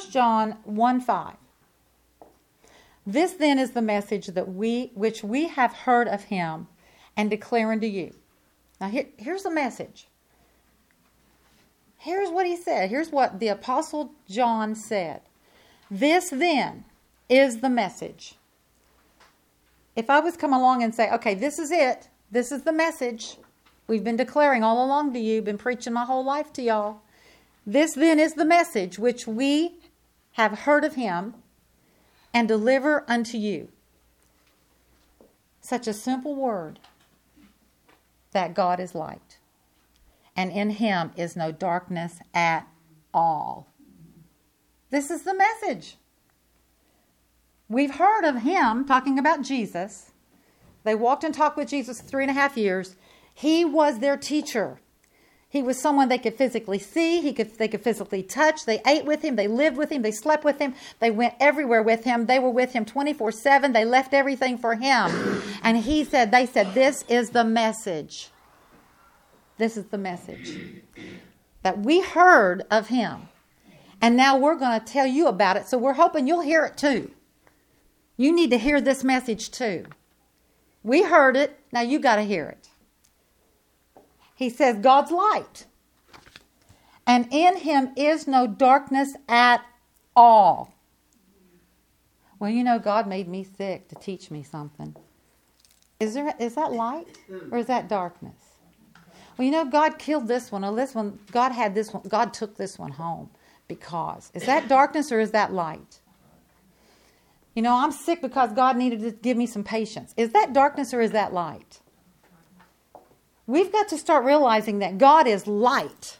John 1:5. This then is the message which we have heard of him and declare unto you. Now here's the message. Here's what he said. Here's what the Apostle John said. This then is the message. If I was come along and say, okay, this is it. This is the message we've been declaring all along to you, been preaching my whole life to y'all. This then is the message which we have heard of him and deliver unto you. Such a simple word, that God is light, and in him is no darkness at all. This is the message. We've heard of him, talking about Jesus. They walked and talked with Jesus 3.5 years. He was their teacher. He was someone they could physically see. They could physically touch. They ate with him. They lived with him. They slept with him. They went everywhere with him. They were with him 24/7. They left everything for him. And they said, this is the message. This is the message. That we heard of him. And now we're going to tell you about it. So we're hoping you'll hear it too. You need to hear this message too. We heard it. Now you got to hear it. He says God's light. And in him is no darkness at all. Well, you know, God made me sick to teach me something. Is that light or is that darkness? Well, you know, God killed this one or this one. God had this one. God took this one home because. Is that darkness or is that light? You know, I'm sick because God needed to give me some patience. Is that darkness or is that light? We've got to start realizing that God is light.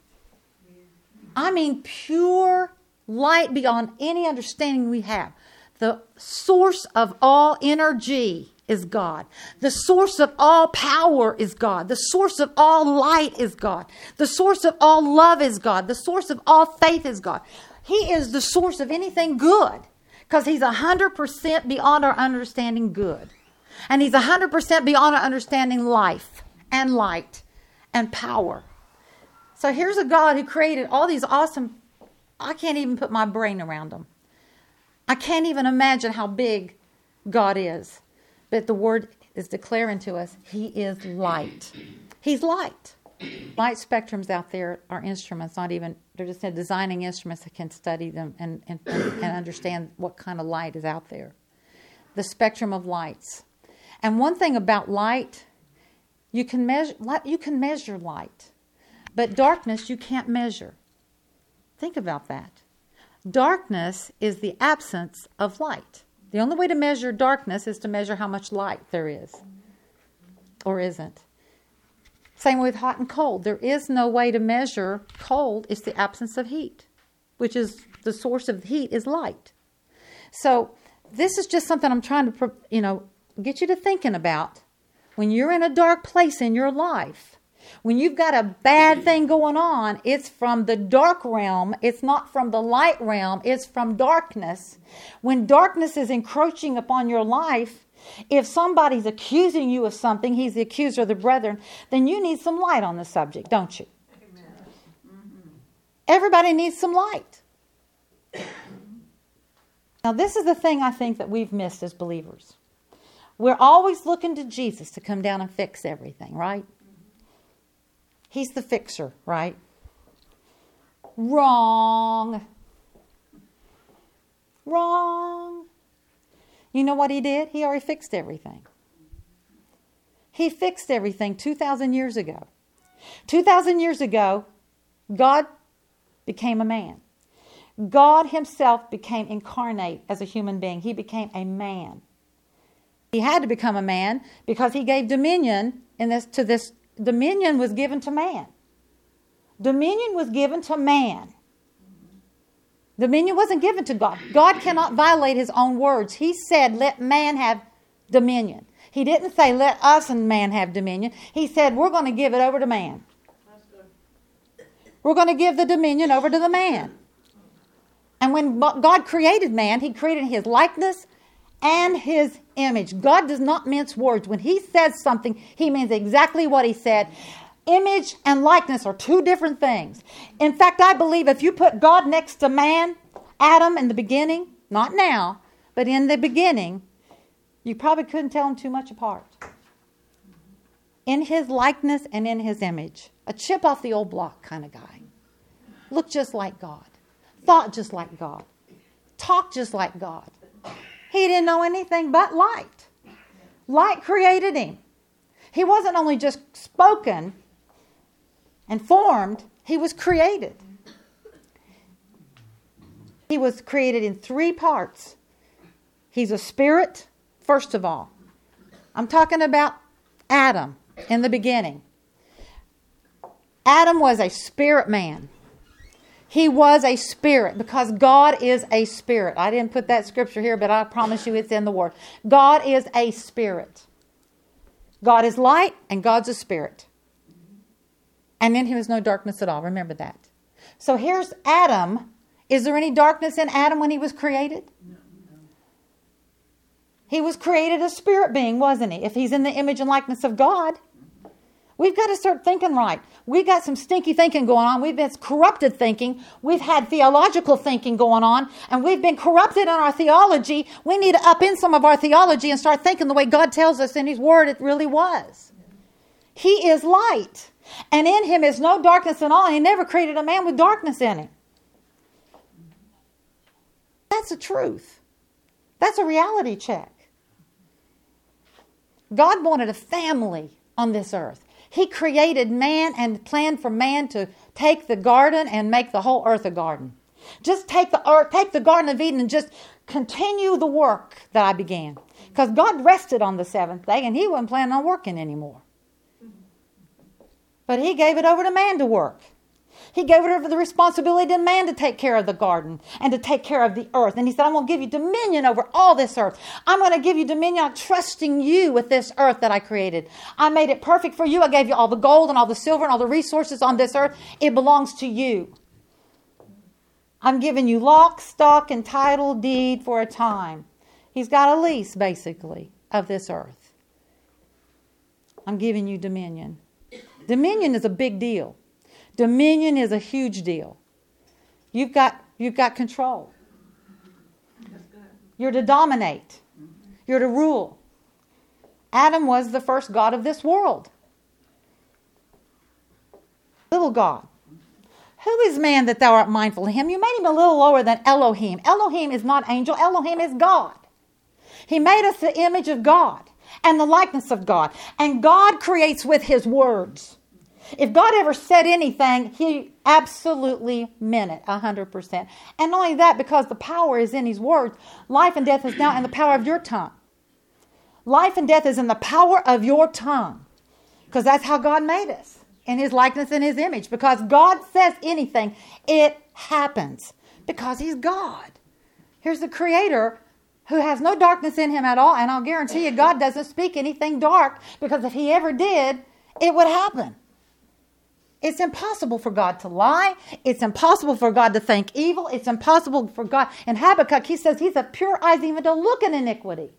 I mean, pure light beyond any understanding we have. The source of all energy is God. The source of all power is God. The source of all light is God. The source of all love is God. The source of all faith is God. He is the source of anything good because he's 100% beyond our understanding good. And he's 100% beyond our understanding life and light and power. So here's a God who created all these awesome, I can't even put my brain around them. I can't even imagine how big God is. But the word is declaring to us, he is light. He's light. Light spectrums out there are instruments, they're just designing instruments that can study them and understand what kind of light is out there. The spectrum of lights. And one thing about light, you can measure light, but darkness you can't measure. Think about that. Darkness is the absence of light. The only way to measure darkness is to measure how much light there is or isn't. Same with hot and cold. There is no way to measure cold. It's the absence of heat, which is the source of heat is light. So this is just something I'm trying to, get you to thinking about. When you're in a dark place in your life, when you've got a bad thing going on, it's from the dark realm. It's not from the light realm. It's from darkness. When darkness is encroaching upon your life, if somebody's accusing you of something, he's the accuser of the brethren, then you need some light on the subject, don't you? Amen. Mm-hmm. Everybody needs some light. Now, this is the thing I think that we've missed as believers. We're always looking to Jesus to come down and fix everything, right? He's the fixer, right? Wrong. You know what he did? He already fixed everything. He fixed everything 2,000 years ago. 2,000 years ago, God became a man. God himself became incarnate as a human being. He became a man. He had to become a man because he gave dominion to this. Dominion was given to man. Dominion was given to man. Dominion wasn't given to God. God cannot violate his own words. He said, let man have dominion. He didn't say, let us and man have dominion. He said, we're going to give it over to man. We're going to give the dominion over to the man. And when God created man, he created his likeness and his image. God does not mince words. When he says something, he means exactly what he said. Image and likeness are two different things. In fact, I believe if you put God next to man, Adam in the beginning, not now, but in the beginning, you probably couldn't tell them too much apart. In his likeness and in his image. A chip off the old block kind of guy. Looked just like God. Thought just like God. Talked just like God. He didn't know anything but light. Light created him. He wasn't only just spoken and formed, he was created. He was created in 3 parts. He's a spirit, first of all. I'm talking about Adam in the beginning. Adam was a spirit man. He was a spirit because God is a spirit. I didn't put that scripture here, but I promise you it's in the Word. God is a spirit. God is light and God's a spirit. And in him is no darkness at all. Remember that. So here's Adam. Is there any darkness in Adam when he was created? No. He was created a spirit being, wasn't he? If he's in the image and likeness of God. We've got to start thinking right. We've got some stinky thinking going on. We've had corrupted thinking. We've had theological thinking going on. And we've been corrupted in our theology. We need to up in some of our theology and start thinking the way God tells us in his word it really was. He is light. And in him is no darkness at all. And he never created a man with darkness in him. That's the truth. That's a reality check. God wanted a family on this earth. He created man and planned for man to take the garden and make the whole earth a garden. Just take the earth, take the Garden of Eden and just continue the work that I began. Because God rested on the 7th day and he wasn't planning on working anymore. But he gave it over to man to work. He gave it over the responsibility to man to take care of the garden and to take care of the earth. And he said, I'm going to give you dominion over all this earth. I'm going to give you dominion. I'm trusting you with this earth that I created. I made it perfect for you. I gave you all the gold and all the silver and all the resources on this earth. It belongs to you. I'm giving you lock, stock, and title deed for a time. He's got a lease, basically, of this earth. I'm giving you dominion. Dominion is a big deal. Dominion is a huge deal. You've got control. You're to dominate. You're to rule. Adam was the first god of this world. Little God. Who is man that thou art mindful of him? You made him a little lower than Elohim. Elohim is not angel. Elohim is God. He made us the image of God and the likeness of God. And God creates with his words. If God ever said anything, he absolutely meant it 100%. And not only that, because the power is in his words, life and death is now in the power of your tongue. Life and death is in the power of your tongue. Because that's how God made us, in his likeness and his image. Because God says anything, it happens. Because he's God. Here's the creator who has no darkness in him at all. And I'll guarantee you, God doesn't speak anything dark. Because if he ever did, it would happen. It's impossible for God to lie. It's impossible for God to think evil. It's impossible for God. In Habakkuk, he says he's a pure eyes even to look at iniquity.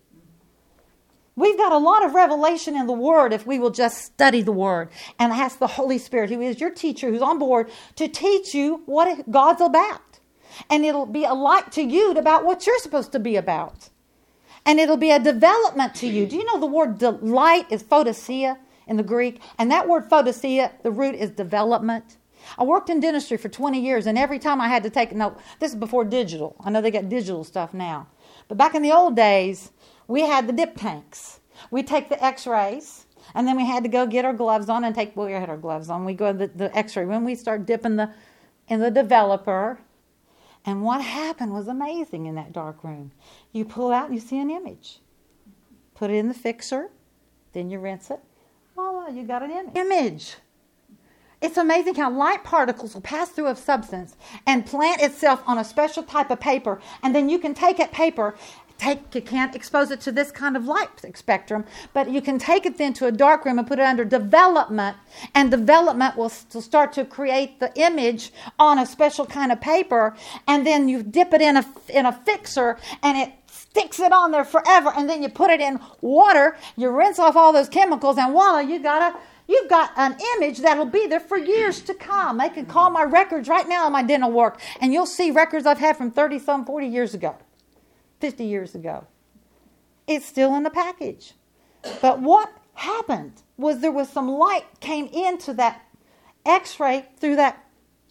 We've got a lot of revelation in the Word if we will just study the Word and ask the Holy Spirit, who is your teacher, who's on board, to teach you what God's about. And it'll be a light to you about what you're supposed to be about. And it'll be a development to you. Do you know the word delight is photosia? In the Greek, and that word photosia, the root is development. I worked in dentistry for 20 years, and every time I had to take, no, this is before digital. I know they got digital stuff now. But back in the old days, we had the dip tanks. We'd take the x-rays, and then we had to go get our gloves on and take, well, we had our gloves on. We go to the x-ray. When we start dipping in the developer, and what happened was amazing in that dark room. You pull out and you see an image. Put it in the fixer, then you rinse it. Voila, you got an image. It's amazing how light particles will pass through a substance and plant itself on a special type of paper. And then you can take that paper, you can't expose it to this kind of light spectrum, but you can take it then to a dark room and put it under development. And development will start to create the image on a special kind of paper. And then you dip it in a fixer and it sticks it on there forever, and then you put it in water, you rinse off all those chemicals, and voila, you got You've got an image that'll be there for years to come. They can call my records right now in my dental work, and you'll see records I've had from 30-some, 40 years ago, 50 years ago. It's still in the package. But what happened was there was some light came into that x-ray through that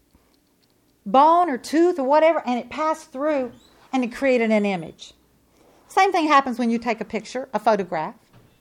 bone or tooth or whatever, and it passed through, and it created an image. Same thing happens when you take a picture, a photograph.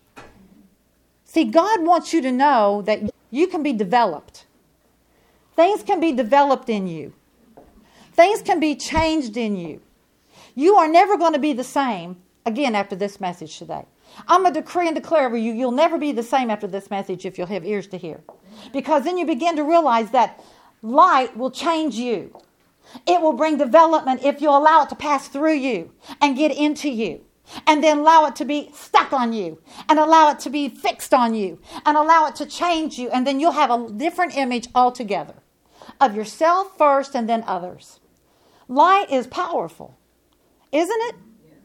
See, God wants you to know that you can be developed. Things can be developed in you. Things can be changed in you. You are never going to be the same again after this message today. I'm going to decree and declare over you, you'll never be the same after this message if you'll have ears to hear. Because then you begin to realize that light will change you. It will bring development if you allow it to pass through you and get into you. And then allow it to be stuck on you. And allow it to be fixed on you. And allow it to change you. And then you'll have a different image altogether. Of yourself first and then others. Light is powerful. Isn't it?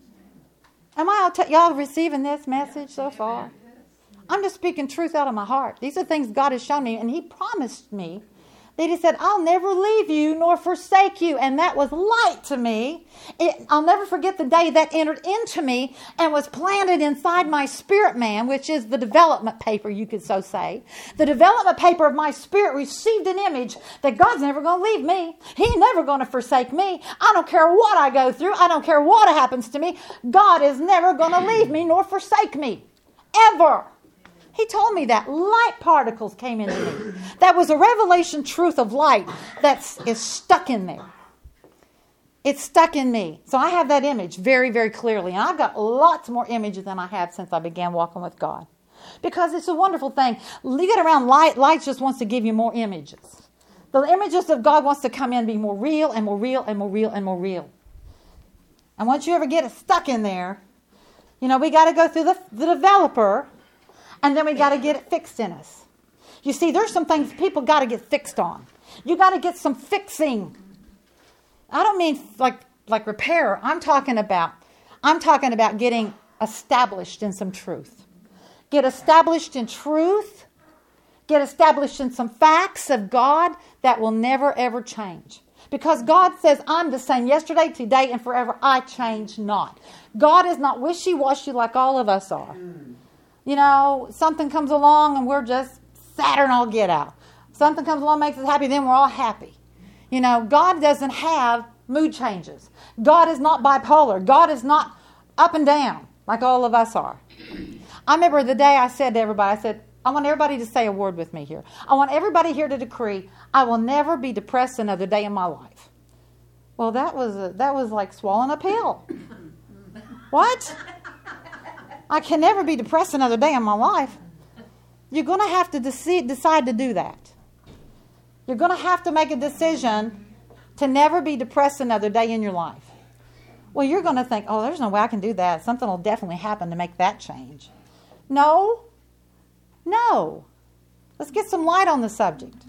Am y'all receiving this message so far? I'm just speaking truth out of my heart. These are things God has shown me. And He promised me that He said, I'll never leave you nor forsake you. And that was light to me. I'll never forget the day that entered into me and was planted inside my spirit man, which is the development paper, you could so say. The development paper of my spirit received an image that God's never going to leave me. He's never going to forsake me. I don't care what I go through. I don't care what happens to me. God is never going to leave me nor forsake me. Ever. He told me that. Light particles came into me. That was a revelation truth of light that is stuck in there. It's stuck in me. So I have that image very, very clearly. And I've got lots more images than I have since I began walking with God. Because it's a wonderful thing. You get around light, light just wants to give you more images. The images of God wants to come in and be more real and more real and more real and more real. And once you ever get it stuck in there, we got to go through the developer. And then we got to get it fixed in us. You see, there's some things people got to get fixed on. You got to get some fixing. I don't mean like repair. I'm talking about getting established in some truth. Get established in truth. Get established in some facts of God that will never ever change. Because God says, I'm the same yesterday, today, and forever. I change not. God is not wishy-washy like all of us are. Something comes along and we're just Saturn all get out. Something comes along, makes us happy, then we're all happy. God doesn't have mood changes. God is not bipolar. God is not up and down like all of us are. I remember the day I said to everybody, I want everybody to say a word with me here. I want everybody here to decree, I will never be depressed another day in my life. Well, that was like swallowing a pill. What? I can never be depressed another day in my life. You're going to have to decide to do that. You're going to have to make a decision to never be depressed another day in your life. Well, you're going to think, there's no way I can do that. Something will definitely happen to make that change. No. Let's get some light on the subject.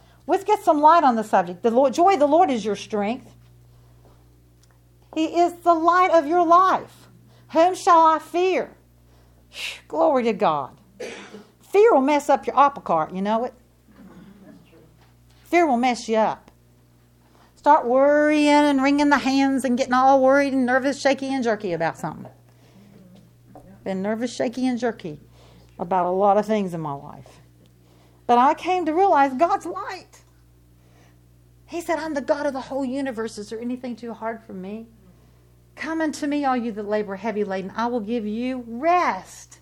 The joy of the Lord is your strength. He is the light of your life. Whom shall I fear? Glory to God. Fear will mess up your apple cart, you know it? Fear will mess you up. Start worrying and wringing the hands and getting all worried and nervous, shaky, and jerky about something. Been nervous, shaky, and jerky about a lot of things in my life. But I came to realize God's light. He said, I'm the God of the whole universe. Is there anything too hard for me? Come unto me, all you that labor heavy laden. I will give you rest.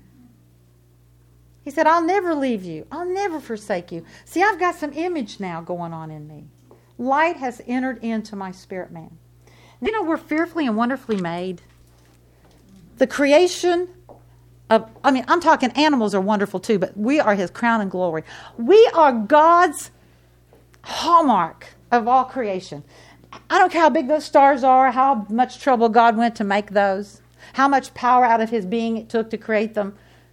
He said, I'll never leave you. I'll never forsake you. See, I've got some image now going on in me. Light has entered into my spirit man. We're fearfully and wonderfully made. The creation I'm talking animals are wonderful too, but we are His crown and glory. We are God's hallmark of all creation. I don't care how big those stars are, how much trouble God went to make those, how much power out of His being it took to create them.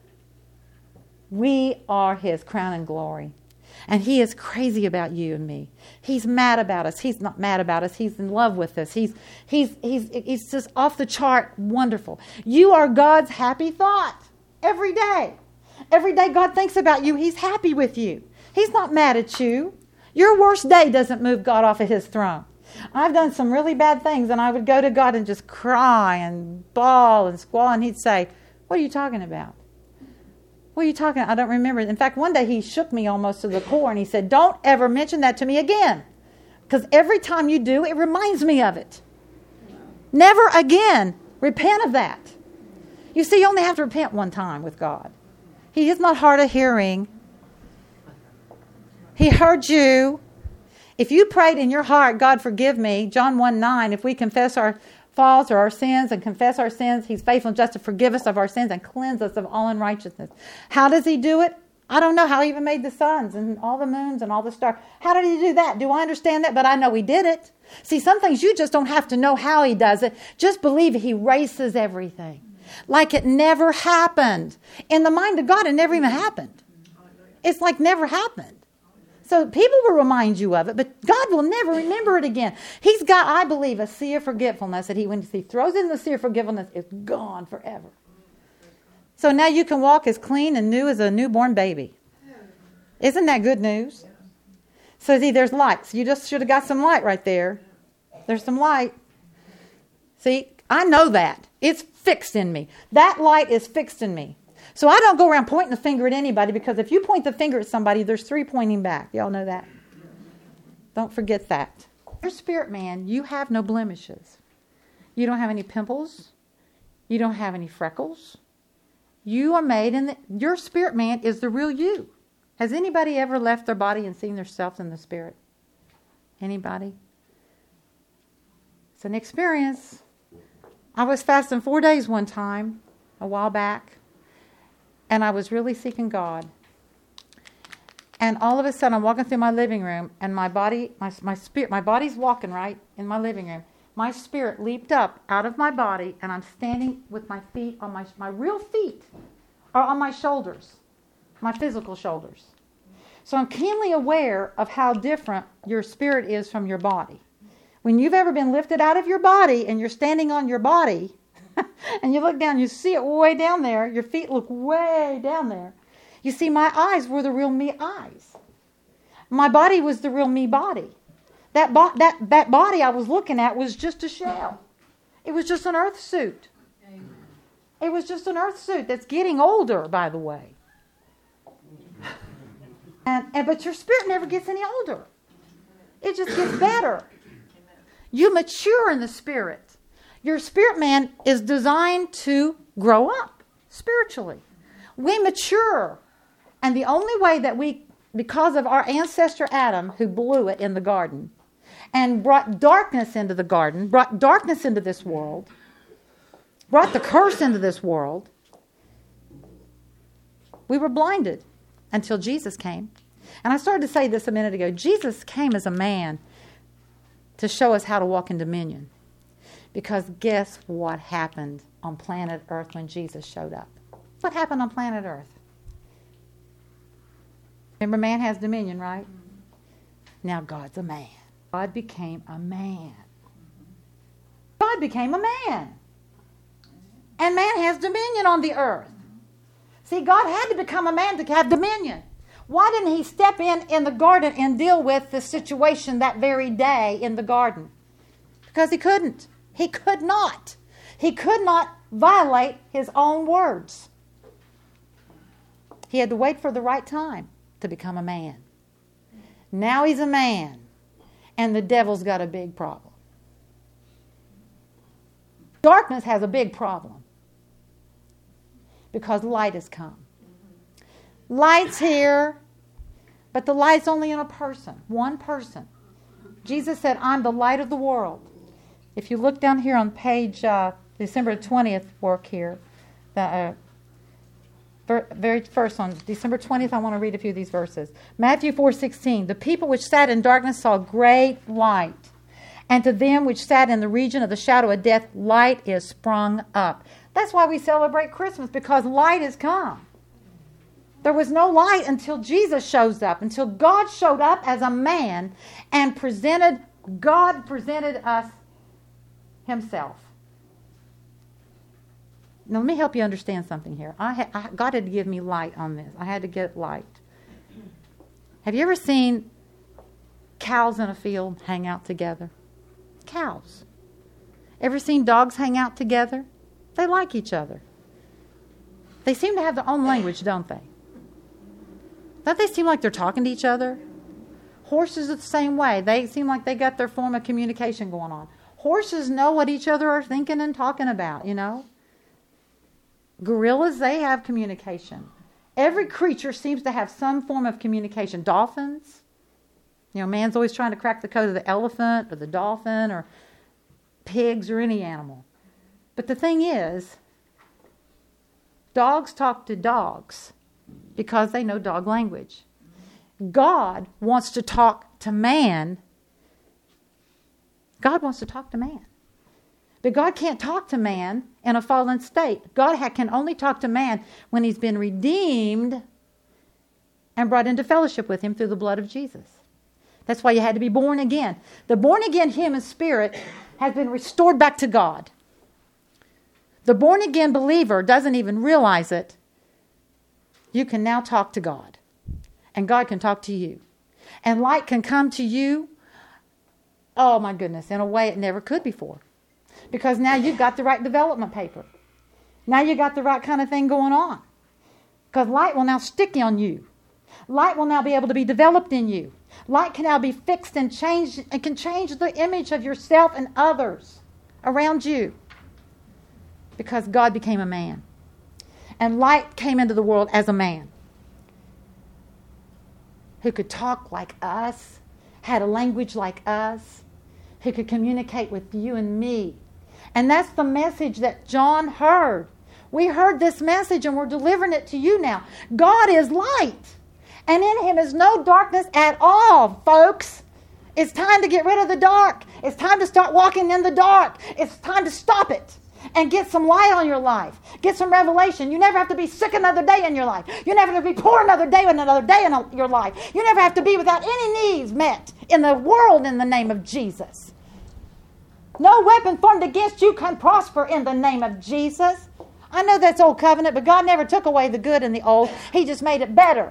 We are His crown and glory. And He is crazy about you and me. He's mad about us. He's not mad about us. He's in love with us. He's just off the chart wonderful. You are God's happy thought every day. Every day God thinks about you, He's happy with you. He's not mad at you. Your worst day doesn't move God off of His throne. I've done some really bad things, and I would go to God and just cry and bawl and squall, and He'd say, what are you talking about? What are you talking about? I don't remember. In fact, one day He shook me almost to the core, and He said, don't ever mention that to me again. Because every time you do, it reminds me of it. Never again repent of that. You see, you only have to repent one time with God. He is not hard of hearing. He heard you. If you prayed in your heart, God forgive me, John 1:9, if we confess our faults or our sins and confess our sins, He's faithful and just to forgive us of our sins and cleanse us of all unrighteousness. How does He do it? I don't know how He even made the suns and all the moons and all the stars. How did He do that? Do I understand that? But I know He did it. See, some things you just don't have to know how He does it. Just believe He erases everything. Like it never happened. In the mind of God, it never even happened. It's like never happened. So people will remind you of it, but God will never remember it again. He's got, I believe, a sea of forgetfulness that when He throws in the sea of forgetfulness, it's gone forever. So now you can walk as clean and new as a newborn baby. Isn't that good news? So see, there's light. So you just should have got some light right there. There's some light. See, I know that. It's fixed in me. That light is fixed in me. So I don't go around pointing the finger at anybody, because if you point the finger at somebody, there's 3 pointing back. Y'all know that? Don't forget that. Your spirit man, you have no blemishes. You don't have any pimples. You don't have any freckles. You are made in your spirit man is the real you. Has anybody ever left their body and seen themselves in the spirit? Anybody? It's an experience. I was fasting 4 days one time, a while back. And I was really seeking God. And all of a sudden, I'm walking through my living room, and my body, my spirit, my body's walking right in my living room. My spirit leaped up out of my body, and I'm standing with my feet on my real feet are on my shoulders, my physical shoulders. So I'm keenly aware of how different your spirit is from your body. When you've ever been lifted out of your body and you're standing on your body, and you look down, you see it way down there. Your feet look way down there. You see, my eyes were the real me eyes. My body was the real me body. That body I was looking at was just a shell. It was just an earth suit. It was just an earth suit that's getting older, by the way. But your spirit never gets any older. It just gets better. You mature in the spirit. Your spirit man is designed to grow up spiritually. We mature. And the only way that because of our ancestor Adam, who blew it in the garden and brought darkness into the garden, brought darkness into this world, brought the curse into this world, we were blinded until Jesus came. And I started to say this a minute ago. Jesus came as a man to show us how to walk in dominion. Because guess what happened on planet Earth when Jesus showed up? What happened on planet Earth? Remember, man has dominion, right? Now God's a man. God became a man. God became a man. And man has dominion on the earth. See, God had to become a man to have dominion. Why didn't He step in the garden and deal with the situation that very day in the garden? Because He couldn't. He could not. He could not violate His own words. He had to wait for the right time to become a man. Now He's a man, and the devil's got a big problem. Darkness has a big problem because light has come. Light's here, but the light's only in a person, one person. Jesus said, I'm the light of the world. If you look down here on page December 20th work here, the very first on December 20th, I want to read a few of these verses. Matthew 4:16, the people which sat in darkness saw great light, and to them which sat in the region of the shadow of death, light is sprung up. That's why we celebrate Christmas, because light has come. There was no light until Jesus shows up, until God showed up as a man and God presented us Himself. Now, let me help you understand something here. God had to give me light on this. I had to get light. Have you ever seen cows in a field hang out together? Cows. Ever seen dogs hang out together? They like each other. They seem to have their own language, don't they? Don't they seem like they're talking to each other? Horses are the same way. They seem like they got their form of communication going on. Horses know what each other are thinking and talking about, you know. Gorillas, they have communication. Every creature seems to have some form of communication. Dolphins, you know, man's always trying to crack the code of the elephant or the dolphin or pigs or any animal. But the thing is, dogs talk to dogs because they know dog language. God wants to talk to man. God wants to talk to man. But God can't talk to man in a fallen state. God can only talk to man when he's been redeemed and brought into fellowship with him through the blood of Jesus. That's why you had to be born again. The born-again human spirit has been restored back to God. The born-again believer doesn't even realize it. You can now talk to God. And God can talk to you. And light can come to you, oh my goodness, in a way it never could before. Because now you've got the right development paper. Now you got the right kind of thing going on. Because light will now stick on you. Light will now be able to be developed in you. Light can now be fixed and changed and can change the image of yourself and others around you. Because God became a man. And light came into the world as a man. Who could talk like us, had a language like us, who could communicate with you and me. And that's the message that John heard. We heard this message and we're delivering it to you now. God is light. And in him is no darkness at all, folks. It's time to get rid of the dark. It's time to start walking in the dark. It's time to stop it and get some light on your life. Get some revelation. You never have to be sick another day in your life. You never have to be poor another day in your life. You never have to be without any needs met in the world in the name of Jesus. No weapon formed against you can prosper in the name of Jesus. I know that's old covenant, but God never took away the good in the old. He just made it better.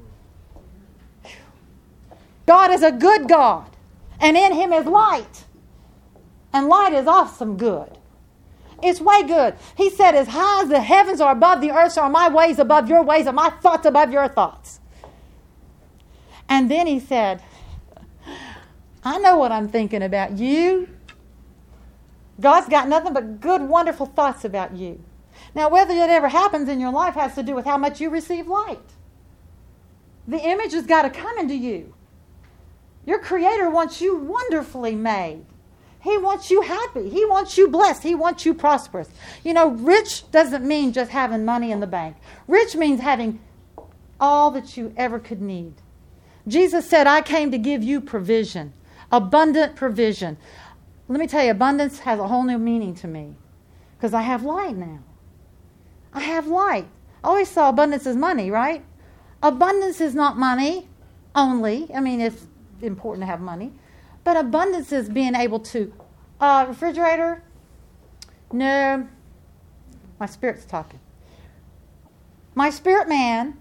God is a good God, and in him is light. And light is awesome good. It's way good. He said, as high as the heavens are above the earth, so are my ways above your ways, and my thoughts above your thoughts. And then he said, I know what I'm thinking about you. God's got nothing but good, wonderful thoughts about you. Now, whether it ever happens in your life has to do with how much you receive light. The image has got to come into you. Your Creator wants you wonderfully made. He wants you happy. He wants you blessed. He wants you prosperous. You know, rich doesn't mean just having money in the bank. Rich means having all that you ever could need. Jesus said, I came to give you provision, abundant provision. Let me tell you, abundance has a whole new meaning to me because I have light now. I have light. I always saw abundance as money, right? Abundance is not money only. I mean, it's important to have money. But abundance is being able to, refrigerator? No. My spirit's talking. My spirit man,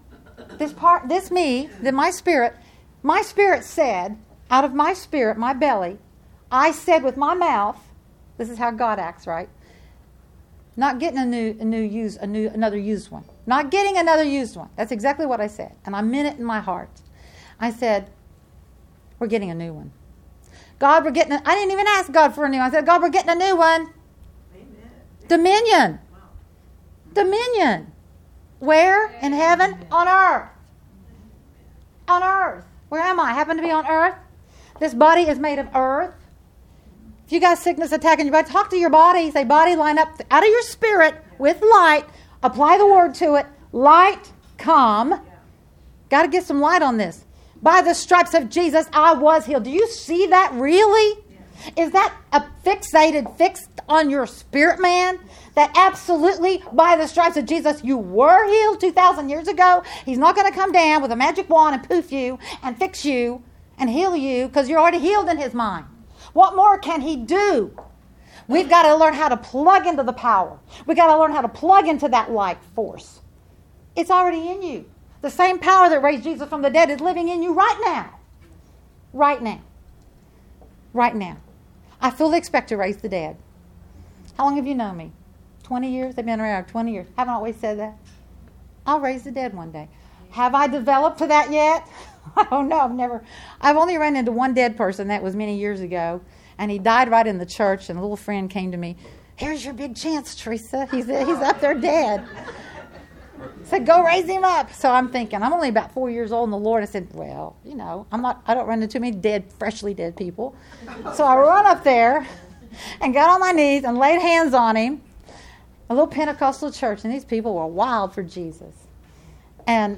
my spirit said, out of my spirit, my belly, I said with my mouth, this is how God acts, right? Not getting another used one. Not getting another used one. That's exactly what I said. And I meant it in my heart. I said, we're getting a new one. God, I didn't even ask God for a new one. I said, God, we're getting a new one. Amen. Dominion. Wow. Dominion. Where? In heaven? On earth. On earth. Where am I? I happen to be on earth. This body is made of earth. If you got sickness attacking your body, talk to your body. Say, body, line up out of your spirit with light. Apply the word to it. Light, come. Got to get some light on this. By the stripes of Jesus, I was healed. Do you see that really? Yeah. Is that fixed on your spirit, man? That absolutely, by the stripes of Jesus, you were healed 2,000 years ago? He's not going to come down with a magic wand and poof you and fix you and heal you because you're already healed in his mind. What more can he do? We've got to learn how to plug into the power. We've got to learn how to plug into that life force. It's already in you. The same power that raised Jesus from the dead is living in you right now. Right now. Right now. I fully expect to raise the dead. How long have you known me? 20 years? They've been around 20 years. Haven't I always said that? I'll raise the dead one day. Have I developed to that yet? I don't know. I've only run into one dead person. That was many years ago. And he died right in the church. And a little friend came to me. Here's your big chance, Teresa. He's up there dead. Said, go raise him up. So I'm thinking, I'm only about 4 years old in the Lord. I said, well, I don't run into many freshly dead people. So I run up there and got on my knees and laid hands on him. A little Pentecostal church, and these people were wild for Jesus. And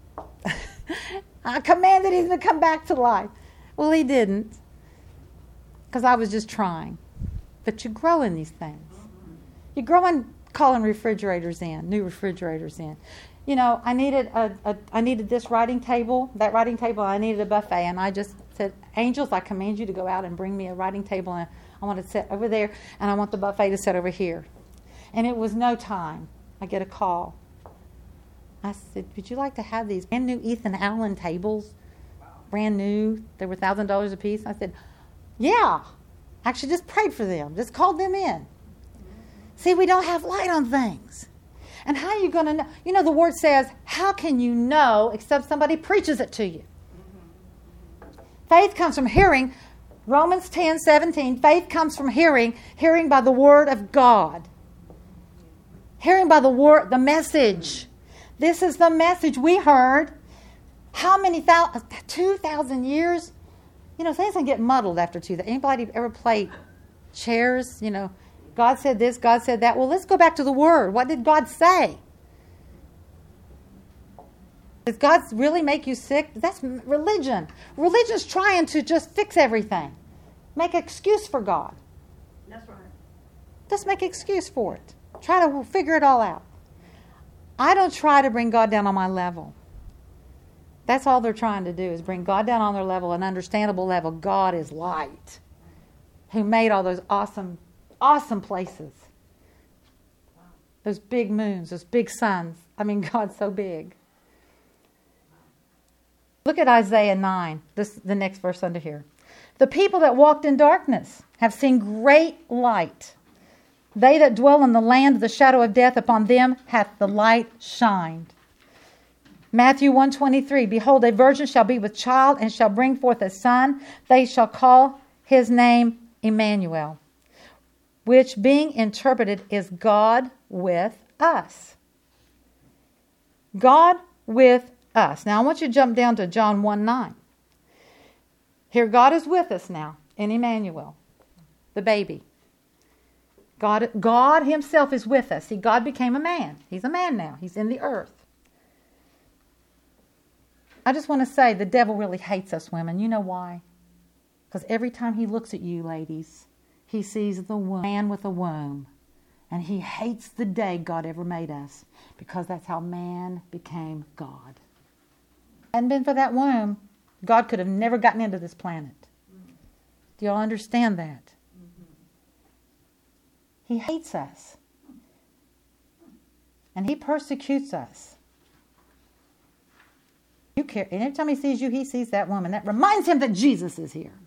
I commanded him to come back to life. Well, he didn't, because I was just trying. But you grow in these things. You grow in calling refrigerators in, new refrigerators in. I needed this writing table, that writing table. I needed a buffet, and I just said, angels, I command you to go out and bring me a writing table, and I want to sit over there, and I want the buffet to sit over here. And it was no time. I get a call. I said, would you like to have these brand new Ethan Allen tables? Brand new. They were $1,000 a piece. I said, yeah. Actually, just prayed for them. Just called them in. See, we don't have light on things. And how are you going to know? The Word says, how can you know except somebody preaches it to you? Faith comes from hearing. Romans 10:17. Faith comes from hearing by the Word of God. Hearing by the Word, the message. This is the message we heard. How many 2,000 years? Things can get muddled after 2,000. Anybody ever play chairs? God said this, God said that. Well, let's go back to the Word. What did God say? Does God really make you sick? That's religion. Religion's trying to just fix everything. Make an excuse for God. That's right. Just make an excuse for it. Try to figure it all out. I don't try to bring God down on my level. That's all they're trying to do, is bring God down on their level, an understandable level. God is light, who made all those awesome, awesome places. Those big moons, those big suns. God's so big. Look at Isaiah 9, the next verse under here. The people that walked in darkness have seen great light. They that dwell in the land of the shadow of death, upon them hath the light shined. Matthew 1:23, behold, a virgin shall be with child, and shall bring forth a son. They shall call his name Emmanuel, which being interpreted is God with us. God with us. Now I want you to jump down to John 1:9. Here God is with us now in Emmanuel, the baby. God himself is with us. See, God became a man. He's a man now. He's in the earth. I just want to say the devil really hates us women. You know why? Because every time he looks at you, ladies, he sees the man with a womb. And he hates the day God ever made us, because that's how man became God. Hadn't been for that womb, God could have never gotten into this planet. Do y'all understand that? He hates us. And he persecutes us. You care. And every time he sees you, he sees that woman. That reminds him that Jesus is here.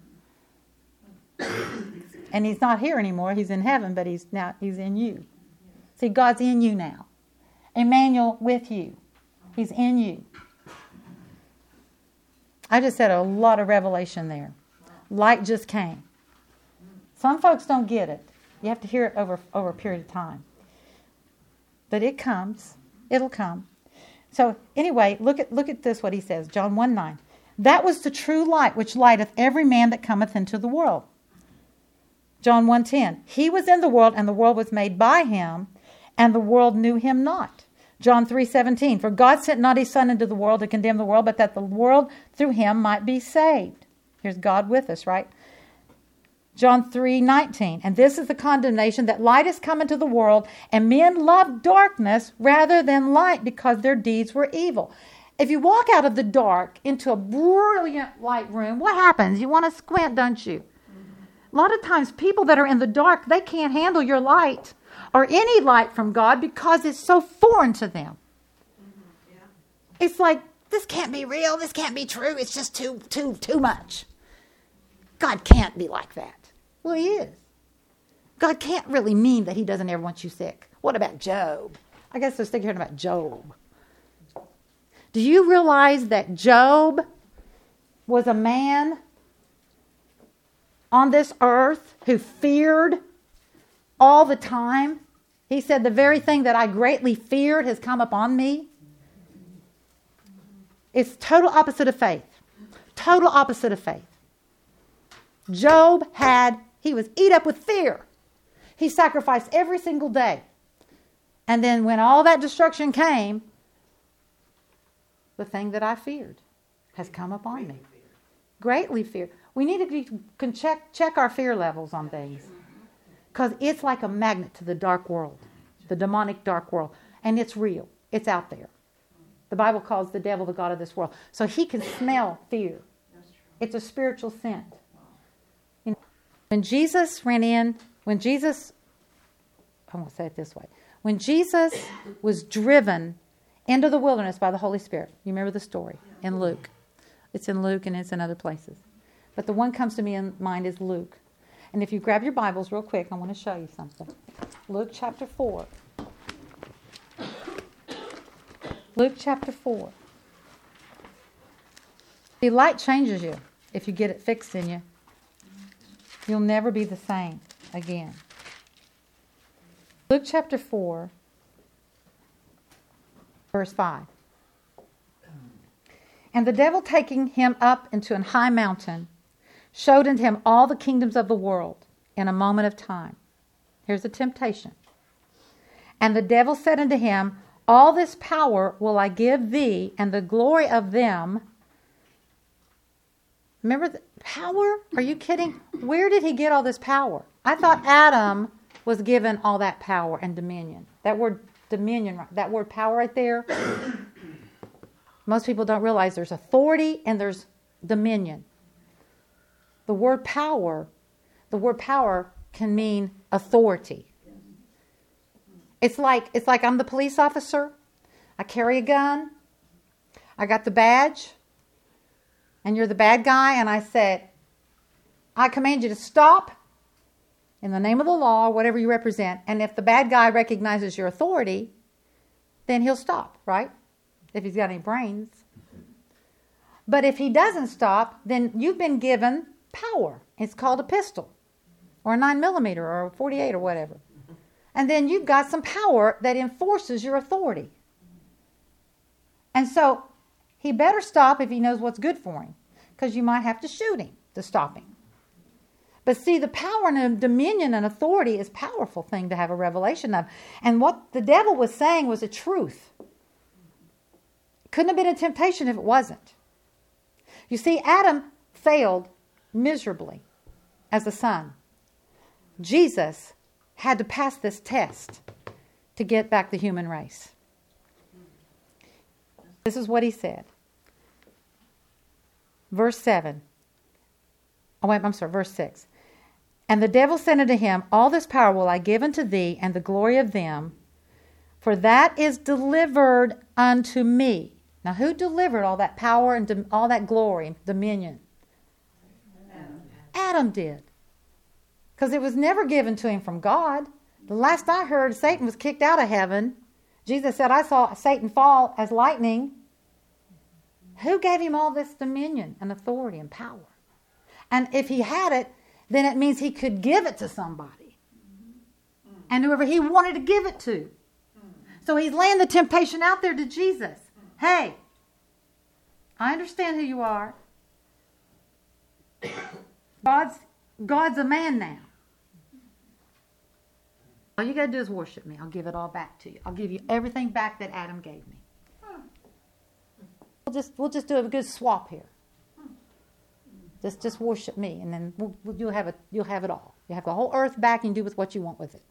And he's not here anymore. He's in heaven, but he's in you. See, God's in you now. Emmanuel with you. He's in you. I just had a lot of revelation there. Light just came. Some folks don't get it. You have to hear it over a period of time. But it comes. It'll come. So anyway, look at this, what he says. John 1:9. That was the true light, which lighteth every man that cometh into the world. John 1:10. He was in the world, and the world was made by him, and the world knew him not. John 3:17. For God sent not his Son into the world to condemn the world, but that the world through him might be saved. Here's God with us, right? John 3:19. And this is the condemnation, that light is come into the world, and men love darkness rather than light, because their deeds were evil. If you walk out of the dark into a brilliant light room, what happens? You want to squint, don't you? A lot of times people that are in the dark, they can't handle your light or any light from God because it's so foreign to them. It's like, this can't be real, this can't be true, it's just too much. God can't be like that. Well, he is. God can't really mean that he doesn't ever want you sick. What about Job? I guess let's think here about Job. Do you realize that Job was a man on this earth who feared all the time? He said, the very thing that I greatly feared has come upon me. It's total opposite of faith. Total opposite of faith. Job he was eat up with fear. He sacrificed every single day. And then when all that destruction came, the thing that I feared has come upon me. Greatly feared. We need to check our fear levels on things. Because it's like a magnet to the dark world. The demonic dark world. And it's real. It's out there. The Bible calls the devil the god of this world. So he can smell fear. It's a spiritual scent. You know, when Jesus I won't say it this way. When Jesus was driven into the wilderness by the Holy Spirit. You remember the story in Luke. It's in Luke and it's in other places. But the one comes to me in mind is Luke. And if you grab your Bibles real quick, I want to show you something. Luke chapter 4. Luke chapter 4. See, light changes you if you get it fixed in you. You'll never be the same again. Luke chapter 4, verse 5. And the devil, taking him up into an high mountain, showed unto him all the kingdoms of the world in a moment of time. Here's the temptation. And the devil said unto him, all this power will I give thee, and the glory of them. Remember the power? Are you kidding? Where did he get all this power? I thought Adam was given all that power and dominion. That word dominion, that word power right there. Most people don't realize there's authority and there's dominion. The word power can mean authority. It's like I'm the police officer. I carry a gun. I got the badge. And you're the bad guy. And I said, I command you to stop in the name of the law, or whatever you represent. And if the bad guy recognizes your authority, then he'll stop, right? If he's got any brains. But if he doesn't stop, then you've been given power. It's called a pistol or a 9mm or a 48 or whatever. And then you've got some power that enforces your authority. And so he better stop if he knows what's good for him, because you might have to shoot him to stop him. But see, the power and dominion and authority is a powerful thing to have a revelation of. And what the devil was saying was a truth. Couldn't have been a temptation if it wasn't. You see, Adam failed miserably as a son. Jesus had to pass this test to get back the human race. This is what he said. Verse 7. Verse 6. And the devil said unto him, all this power will I give unto thee, and the glory of them, for that is delivered unto me. Now, who delivered all that power and all that glory and dominion? Adam did. Because it was never given to him from God. The last I heard, Satan was kicked out of heaven. Jesus said, I saw Satan fall as lightning. Who gave him all this dominion and authority and power? And if he had it, then it means he could give it to somebody. And whoever he wanted to give it to. So he's laying the temptation out there to Jesus. Hey, I understand who you are. God's a man now. All you got to do is worship me. I'll give it all back to you. I'll give you everything back that Adam gave me. We'll just do a good swap here. Just worship me, and then you'll have it all. You have the whole earth back, and do with what you want with it.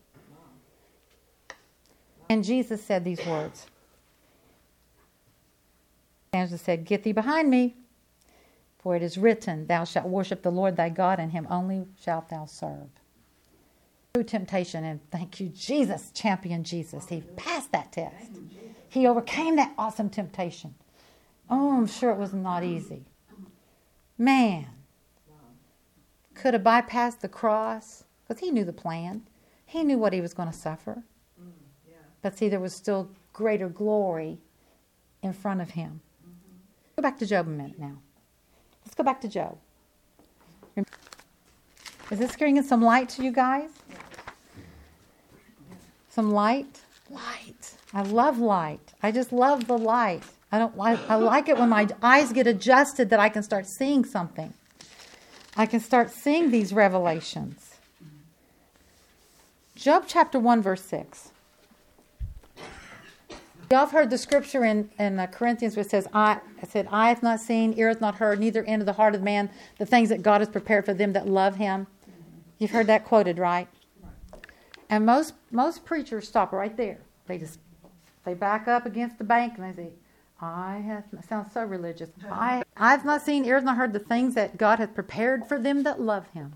And Jesus said these words. Jesus said, get thee behind me, For it is written, thou shalt worship the Lord thy God, and him only shalt thou serve. Through temptation, and thank you, Jesus, champion Jesus. He passed that test. He overcame that awesome temptation. Oh, I'm sure it was not easy. Man, could have bypassed the cross, because he knew the plan. He knew what he was going to suffer. But see, there was still greater glory in front of him. Go back to Job a minute now. Let's go back to Job. Is this bringing some light to you guys? Some light? Light. I love light. I just love the light. I like it when my eyes get adjusted that I can start seeing something. I can start seeing these revelations. Job chapter 1, verse 6. Y'all have heard the scripture in Corinthians where it says, eye hath not seen, ear hath not heard, neither entered the heart of man the things that God has prepared for them that love him. You've heard that quoted, right? And most preachers stop right there. They back up against the bank and they say, sounds so religious. I have not seen, ear hath not heard the things that God hath prepared for them that love him.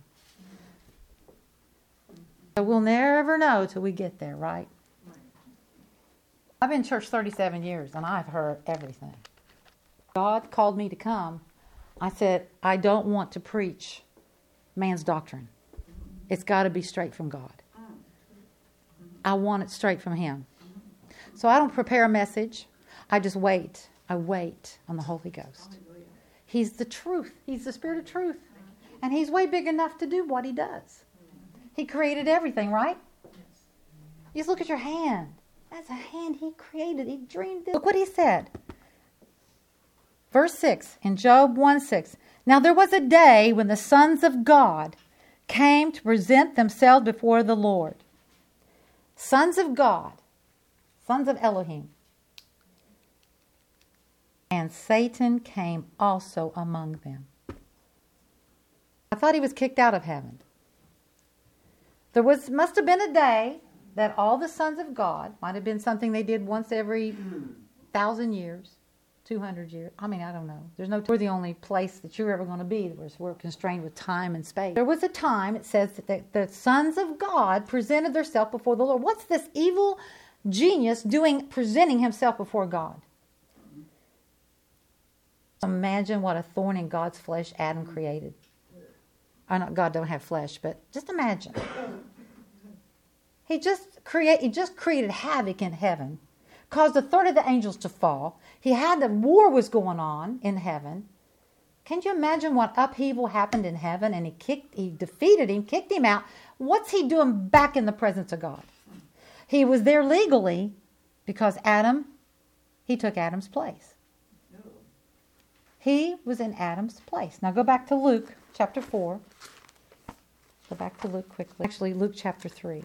So we'll never know till we get there, right? I've been in church 37 years, and I've heard everything. God called me to come. I said, I don't want to preach man's doctrine. It's got to be straight from God. I want it straight from him. So I don't prepare a message. I just wait. I wait on the Holy Ghost. He's the truth. He's the Spirit of truth. And he's way big enough to do what he does. He created everything, right? You just look at your hand. That's a hand he created. He dreamed it. Look what he said. Verse 6 in Job 1:6. Now there was a day when the sons of God came to present themselves before the Lord. Sons of God. Sons of Elohim. And Satan came also among them. I thought he was kicked out of heaven. Must have been a day that all the sons of God, might have been something they did once every 1,000 years, 200 years. I don't know. We're the only place that you're ever going to be where we're constrained with time and space. There was a time, it says, that the sons of God presented themselves before the Lord. What's this evil genius doing, presenting himself before God? Imagine what a thorn in God's flesh Adam created. God don't have flesh, but just imagine. He just created havoc in heaven, caused a third of the angels to fall. War was going on in heaven. Can you imagine what upheaval happened in heaven? And he defeated him, kicked him out. What's he doing back in the presence of God? He was there legally because he took Adam's place. He was in Adam's place. Now go back to Luke chapter 4. Go back to Luke quickly. Actually, Luke chapter 3.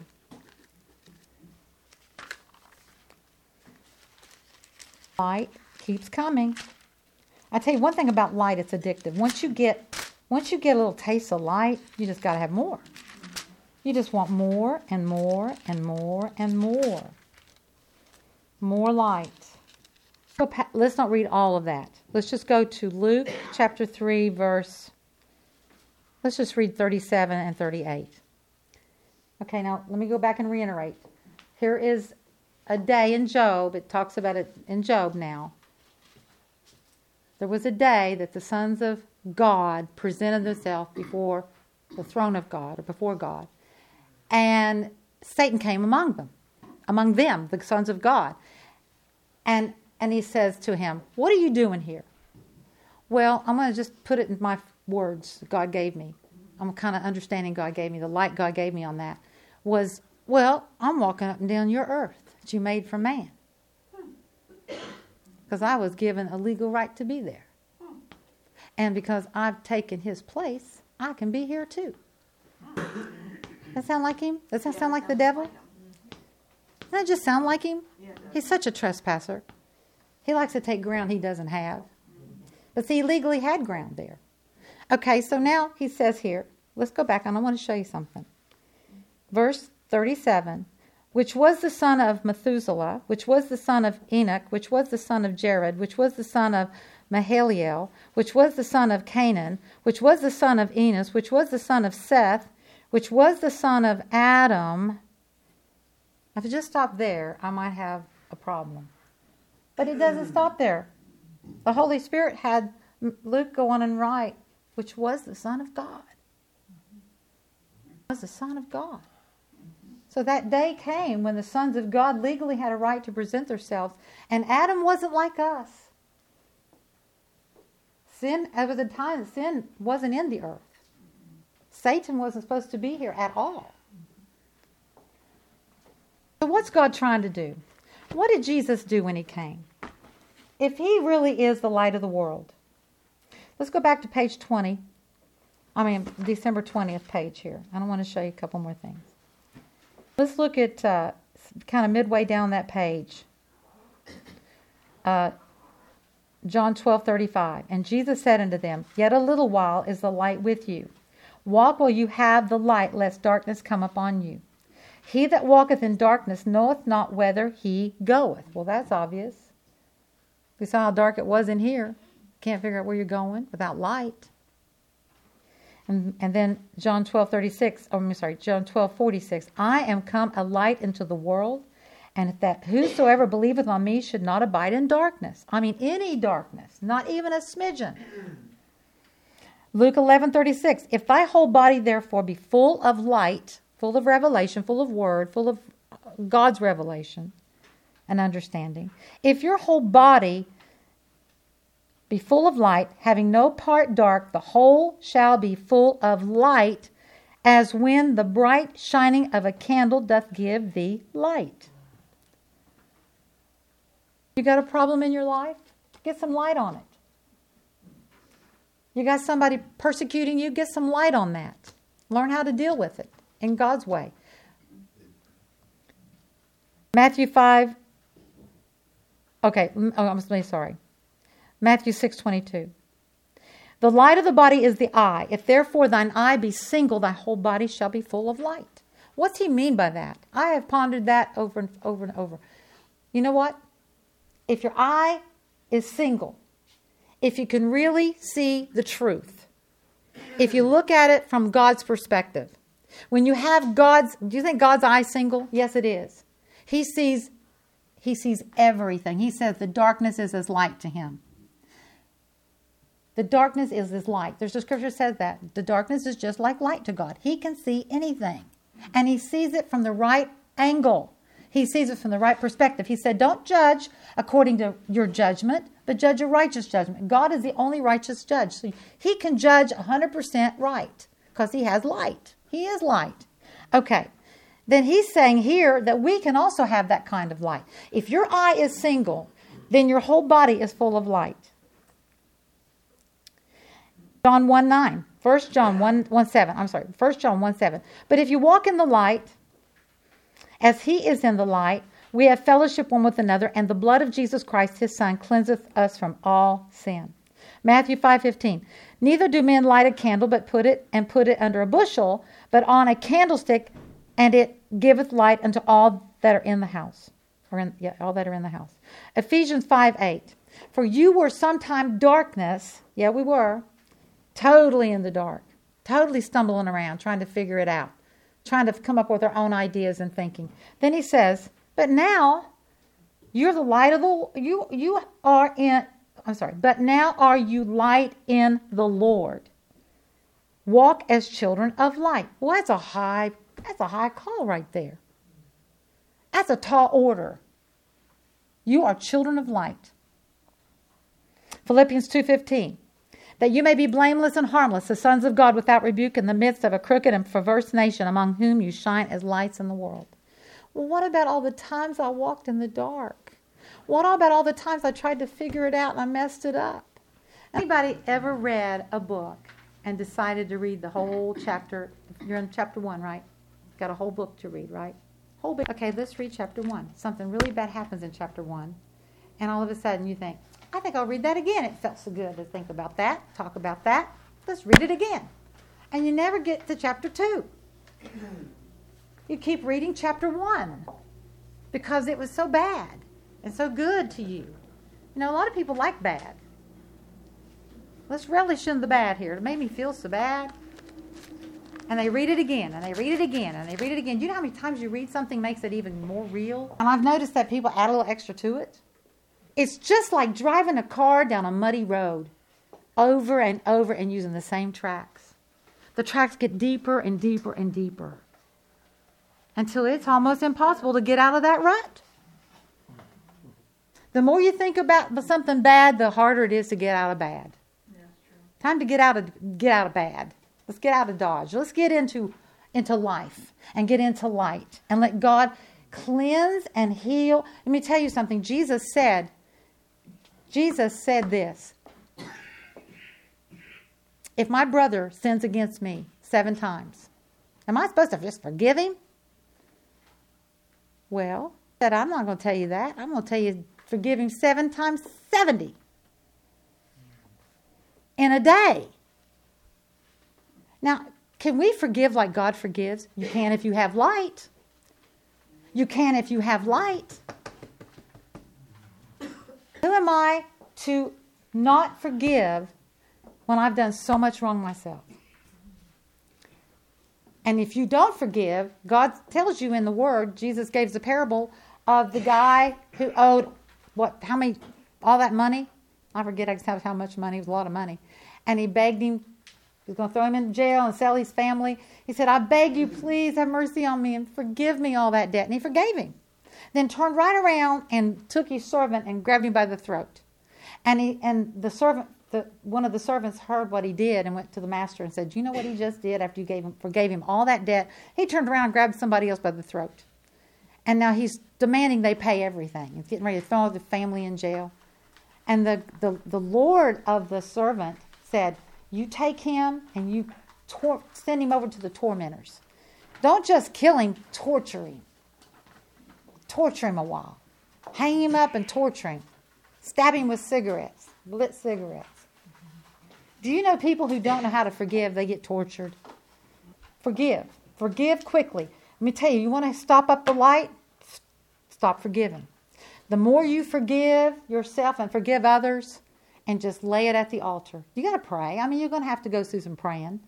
Light keeps coming. I tell you one thing about light, it's addictive. Once you get a little taste of light, you just got to have more. You just want more and more and more and more. More light. Let's not read all of that. Let's just go to Luke chapter 3 let's just read 37 and 38. Okay, now let me go back and reiterate. Here is a day in Job. It talks about it in Job now. There was a day that the sons of God presented themselves before the throne of God, or before God. And Satan came among them, the sons of God. And he says to him, what are you doing here? Well, I'm going to just put it in my words God gave me. I'm kind of understanding God gave me. The light God gave me on that was, I'm walking up and down your earth that you made for man. Because I was given a legal right to be there. And because I've taken his place, I can be here too. Does that sound like him? Does that sound like the devil? Doesn't that just sound like him? He's such a trespasser. He likes to take ground he doesn't have. But see, he legally had ground there. Okay, so now he says here, let's go back and I want to show you something. Verse 37, which was the son of Methuselah, which was the son of Enoch, which was the son of Jared, which was the son of Mahaliel, which was the son of Canaan, which was the son of Enos, which was the son of Seth, which was the son of Adam. If I just stop there, I might have a problem. But it doesn't stop there. The Holy Spirit had Luke go on and write, which was the Son of God. Was the Son of God. So that day came when the sons of God legally had a right to present themselves, and Adam wasn't like us. Sin, over the time, sin wasn't in the earth. Satan wasn't supposed to be here at all. So what's God trying to do? What did Jesus do when he came? If he really is the light of the world. Let's go back to page 20. December 20th page here. I want to show you a couple more things. Let's look at kind of midway down that page. John 12:35. And Jesus said unto them, Yet a little while is the light with you. Walk while you have the light, lest darkness come upon you. He that walketh in darkness knoweth not whither he goeth. Well, that's obvious. We saw how dark it was in here. Can't figure out where you're going without light. And then John 12:46. I am come a light into the world, and that whosoever believeth on me should not abide in darkness. Any darkness, not even a smidgen. Luke 11:36. If thy whole body therefore be full of light, full of revelation, full of word, full of God's revelation and understanding. If your whole body be full of light, having no part dark, the whole shall be full of light, as when the bright shining of a candle doth give thee light. You got a problem in your life? Get some light on it. You got somebody persecuting you? Get some light on that. Learn how to deal with it in God's way. Matthew 5. Matthew 6:22. The light of the body is the eye. If therefore thine eye be single, thy whole body shall be full of light. What's he mean by that? I have pondered that over and over and over. You know what? If your eye is single, if you can really see the truth, if you look at it from God's perspective, when you have do you think God's eye single? Yes, it is. He sees everything. He says the darkness is as light to him. The darkness is as light. There's a scripture that says that. The darkness is just like light to God. He can see anything. And he sees it from the right angle. He sees it from the right perspective. He said, don't judge according to your judgment, but judge a righteous judgment. God is the only righteous judge. So he can judge 100% right because he has light. He is light. Okay. Then he's saying here that we can also have that kind of light. If your eye is single, then your whole body is full of light. John 1:9. 1 John 1:7. But if you walk in the light, as he is in the light, we have fellowship one with another, and the blood of Jesus Christ, his Son, cleanseth us from all sin. Matthew 5:15. Neither do men light a candle, but put it under a bushel, but on a candlestick, and it giveth light unto all that are in the house. All that are in the house. Ephesians 5:8. For you were sometime darkness. Yeah, we were. Totally in the dark. Totally stumbling around, trying to figure it out. Trying to come up with our own ideas and thinking. Then he says, but now you're the light of but now are you light in the Lord. Walk as children of light. Well, that's a high call right there. That's a tall order. You are children of light. Philippians 2:15. That you may be blameless and harmless, the sons of God without rebuke in the midst of a crooked and perverse nation, among whom you shine as lights in the world. Well, what about all the times I walked in the dark? What about all the times I tried to figure it out and I messed it up? Anybody ever read a book and decided to read the whole chapter? You're in chapter 1, right? Got a whole book to read, right? Okay, let's read chapter 1. Something really bad happens in chapter 1, and all of a sudden you think, I think I'll read that again. It felt so good to think about that, talk about that. Let's read it again. And you never get to chapter 2. You keep reading chapter 1 because it was so bad and so good to you. You know, a lot of people like bad. Let's relish in the bad here. It made me feel so bad. And they read it again, and they read it again, and they read it again. Do you know how many times you read something makes it even more real? And I've noticed that people add a little extra to it. It's just like driving a car down a muddy road over and over and using the same tracks. The tracks get deeper and deeper and deeper until it's almost impossible to get out of that rut. The more you think about something bad, the harder it is to get out of bad. Yeah, true. Time to get out of bad. Let's get out of Dodge. Let's get into life and get into light and let God cleanse and heal. Let me tell you something. Jesus said this. If my brother sins against me 7 times, am I supposed to just forgive him? Well, I'm not going to tell you that. I'm going to tell you forgive him 7 times 70 in a day. Now, can we forgive like God forgives? You can if you have light. You can if you have light. Who am I to not forgive when I've done so much wrong myself? And if you don't forgive, God tells you in the Word, Jesus gave the parable of the guy who owed, all that money? I forget exactly how much money. It was a lot of money. And he begged him. He was going to throw him in jail and sell his family. He said, I beg you, please have mercy on me and forgive me all that debt. And he forgave him. Then turned right around and took his servant and grabbed him by the throat. And the servant, one of the servants heard what he did and went to the master and said, do you know what he just did after you forgave him all that debt? He turned around and grabbed somebody else by the throat. And now he's demanding they pay everything. He's getting ready to throw the family in jail. And the Lord of the servant said, you take him and you send him over to the tormentors. Don't just kill him, torture him. Torture him a while. Hang him up and torture him. Stab him with cigarettes, lit cigarettes. Do you know people who don't know how to forgive, they get tortured? Forgive. Forgive quickly. Let me tell you, you want to stop up the light? Stop forgiving. The more you forgive yourself and forgive others, and just lay it at the altar. You got to pray. I mean, you're going to have to go through some praying.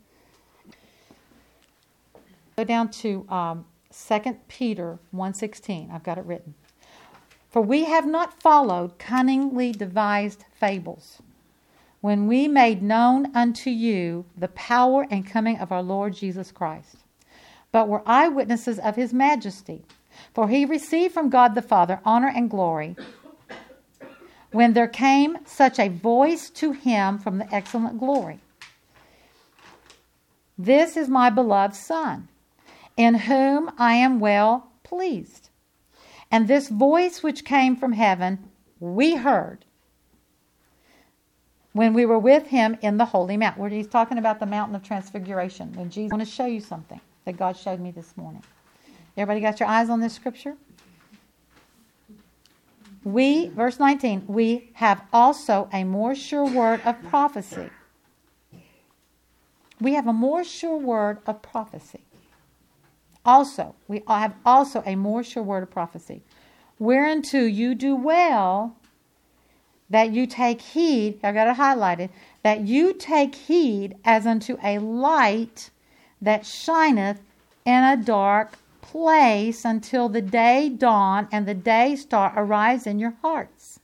Go down to 2 Peter 1:16. I've got it written. For we have not followed cunningly devised fables, when we made known unto you the power and coming of our Lord Jesus Christ, but were eyewitnesses of his majesty. For he received from God the Father honor and glory, when there came such a voice to him from the excellent glory. This is my beloved Son, in whom I am well pleased. And this voice which came from heaven we heard when we were with him in the holy mount. Where he's talking about the mountain of transfiguration. When Jesus, I want to show you something that God showed me this morning. Everybody got your eyes on this scripture? Verse 19, we have also a more sure word of prophecy. We have a more sure word of prophecy. We have also a more sure word of prophecy, whereunto you do well that you take heed, I got it highlighted, that you take heed as unto a light that shineth in a dark place until the day dawn and the day star arise in your hearts.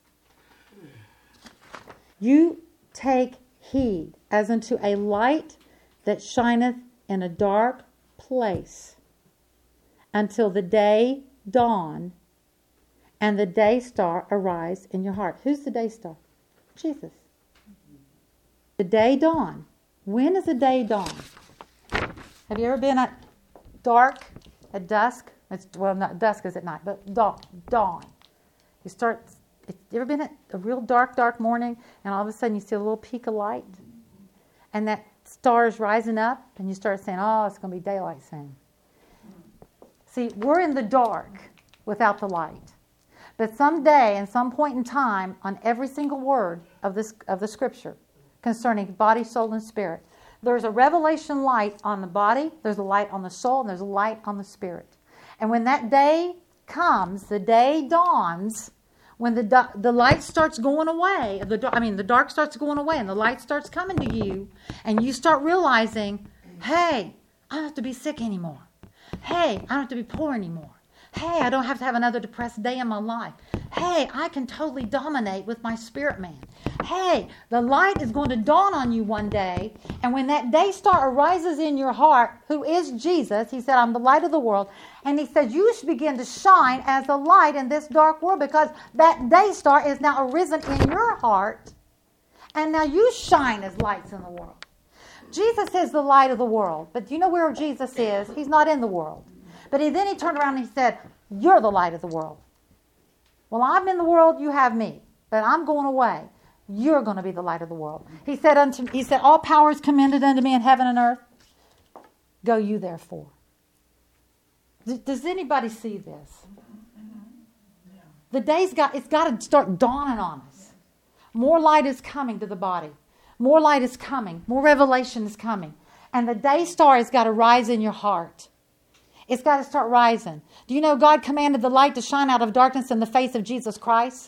You take heed as unto a light that shineth in a dark place until the day dawn and the day star arise in your heart. Who's the day star? Jesus. The day dawn. When is the day dawn? Have you ever been at dark, at dusk? Not dusk is at night, but dawn. You ever been at a real dark morning, and all of a sudden you see a little peak of light, and that star is rising up, and you start saying, oh, it's going to be daylight soon. See, we're in the dark without the light. But someday, and some point in time, on every single word of the Scripture concerning body, soul, and spirit, there's a revelation light on the body, there's a light on the soul, and there's a light on the spirit. And when that day comes, the day dawns, when the light starts going away, the dark starts going away and the light starts coming to you, and you start realizing, hey, I don't have to be sick anymore. Hey, I don't have to be poor anymore. Hey, I don't have to have another depressed day in my life. Hey, I can totally dominate with my spirit man. Hey, the light is going to dawn on you one day, and when that day star arises in your heart, who is Jesus, he said, I'm the light of the world, and he said, you should begin to shine as a light in this dark world, because that day star is now arisen in your heart, and now you shine as lights in the world. Jesus is the light of the world, but do you know where Jesus is? He's not in the world. But then he turned around and he said, you're the light of the world. Well, I'm in the world, you have me, but I'm going away. You're going to be the light of the world. He said, all power is commended unto me in heaven and earth. Go you therefore. Does anybody see this? The it's got to start dawning on us. More light is coming to the body. More light is coming. More revelation is coming. And the day star has got to rise in your heart. It's got to start rising. Do you know God commanded the light to shine out of darkness in the face of Jesus Christ?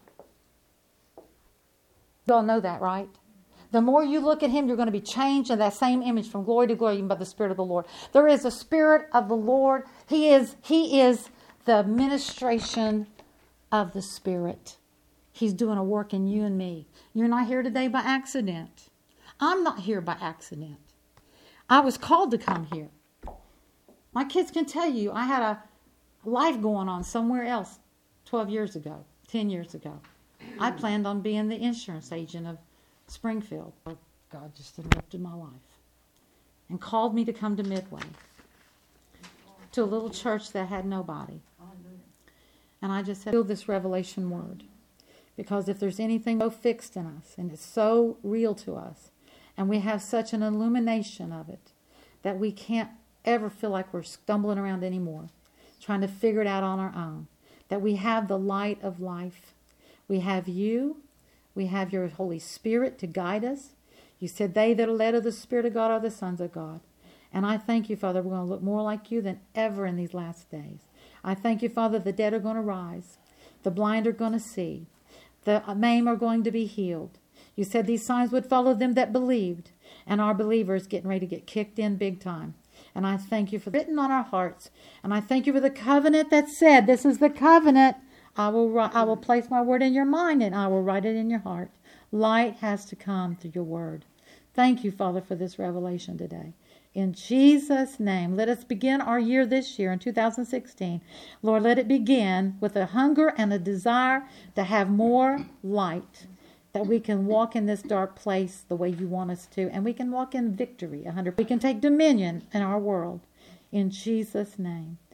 You all know that, right? The more you look at him, you're going to be changed in that same image from glory to glory, even by the Spirit of the Lord. There is a Spirit of the Lord. He is the administration of the Spirit. He's doing a work in you and me. You're not here today by accident. I'm not here by accident. I was called to come here. My kids can tell you I had a life going on somewhere else 12 years ago, 10 years ago. I planned on being the insurance agent of Springfield. God just interrupted my life and called me to come to Midway, to a little church that had nobody. And I just said, feel this revelation word. Because if there's anything so fixed in us and it's so real to us, and we have such an illumination of it, that we can't ever feel like we're stumbling around anymore, trying to figure it out on our own, that we have the light of life. We have you. We have your Holy Spirit to guide us. You said they that are led of the Spirit of God are the sons of God. And I thank you, Father, we're going to look more like you than ever in these last days. I thank you, Father, the dead are going to rise. The blind are going to see. The maimed are going to be healed. You said these signs would follow them that believed. And our believers getting ready to get kicked in big time. And I thank you for written on our hearts. And I thank you for the covenant that said, this is the covenant. I will place my word in your mind and I will write it in your heart. Light has to come through your word. Thank you, Father, for this revelation today. In Jesus' name, let us begin our year this year in 2016. Lord, let it begin with a hunger and a desire to have more light, that we can walk in this dark place the way you want us to, and we can walk in victory 100%. We can take dominion in our world. In Jesus' name.